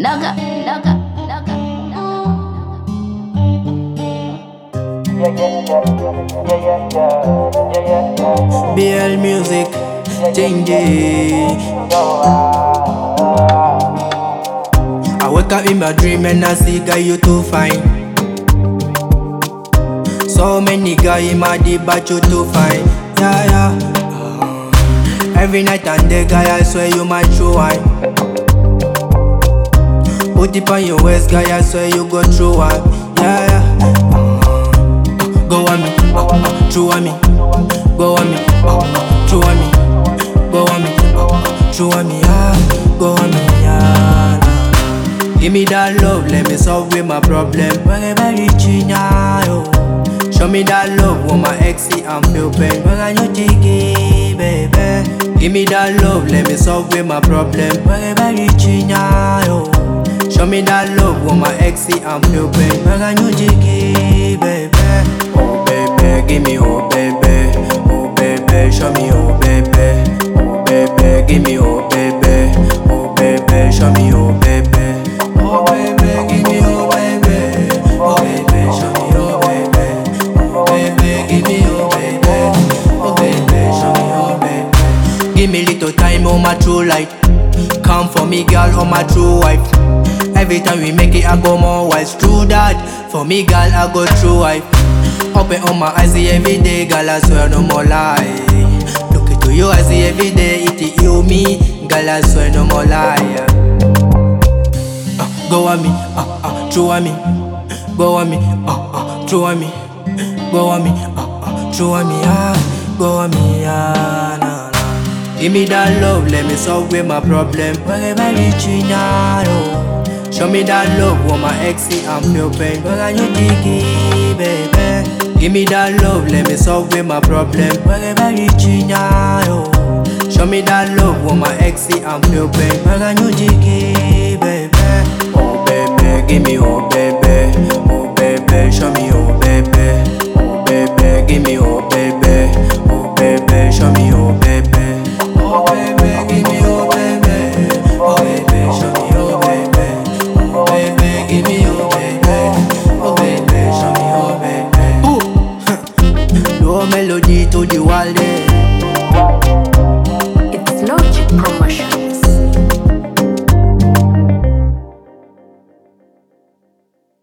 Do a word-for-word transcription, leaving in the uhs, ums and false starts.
naga, naga, naga, B L Music, Jingy. I wake up in my dream and I see guy you too fine. So many guys in my deep but you too fine. Yeah, yeah. Every night and day guy I swear you my true wine. Put it on your waist guy I swear you go through one. Yeah, yeah. Go on me, uh, uh, true on me. Go on me, uh, uh, true on me. Go on me, uh, uh, true on me, ah. Go on me, ah. Give me that love, let me solve with my problem. Wherever reaching now, show me that love, when my ex see I'm feel pain. Where are you taking, baby? Give me that love, let me solve with my problem. Wherever reaching now, show me that love, when my ex see I'm feel pain. Where are you taking, baby? Oh baby, give me oh baby. Oh baby, show me oh baby. Oh baby, give me oh baby. Oh baby, show me oh baby. Oh baby, give me oh baby. Oh baby, show me oh baby. Oh baby, give me oh baby. Oh baby, show me oh baby. Give me little time on my true light. Come for me girl, on my true wife. Every time we make it I go more wise. True that, for me girl I go true wife. Open on my eyes see every day, girl I swear no more lie. Look into you I see every day, it is you me, girl I swear no more lie. Uh, go on me, uh, uh, true on me. Go on me, uh, uh, true on me. Go on me, uh, uh, true on me, ah. Go on me, ah, nah, nah. Give me that love, let me solve with my problem. Wherever reaching now, show me that love, when my ex see I'm feel pain. Where are you taking, baby? Give me that love, let me solve with my problem. Wherever reaching now, show me that love, when my ex see I'm feel pain. Where are you taking, baby? Oh baby, give me oh baby. Oh baby, show me oh baby.